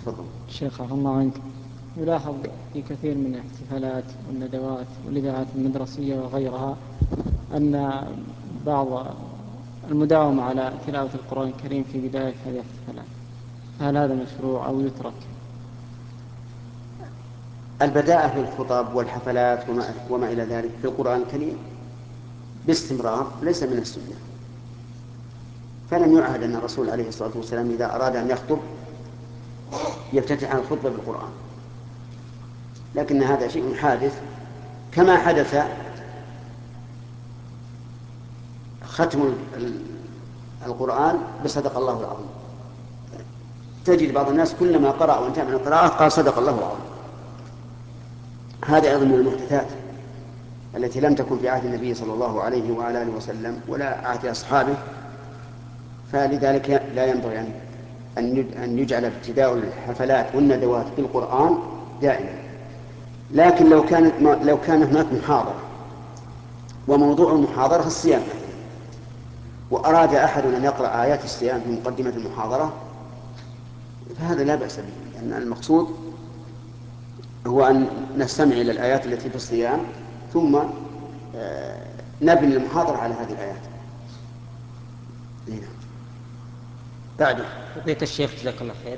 تفضل. شيخ عفى الله عنك، يلاحظ في كثير من الاحتفالات والندوات والإذاعات المدرسية وغيرها أن بعض المداومة على تلاوة القرآن الكريم في بداية هذه الاحتفالات، هل هذا مشروع أو يترك؟ البداءة في الخطب والحفلات وما إلى ذلك في القرآن الكريم باستمرار ليس من السنة، فلم يعهد أن الرسول عليه الصلاة والسلام إذا أراد أن يخطب يفتتح الخطبة بالقرآن، لكن هذا شيء حادث، كما حدث ختم القرآن بصدق الله العظيم. تجد بعض الناس كلما قرأ وانتهى من القراءة قال صدق الله العظيم. هذا أيضا من المحدثات التي لم تكن في عهد النبي صلى الله عليه وعلى آله وسلم ولا عهد أصحابه، فلذلك لا ينبغي أن يجعل ابتداء الحفلات والندوات بالقرآن دائما. لكن لو كان هناك محاضرة وموضوع المحاضرة الصيام مثلا، وأراد أحد أن يقرأ آيات الصيام في مقدمة المحاضرة، فهذا لا بأس به، لأن المقصود هو أن نستمع إلى الآيات التي في الصيام ثم نبني المحاضرة على هذه الآيات. نعم. بعده فضيلة الشيخ جزاك الله خير.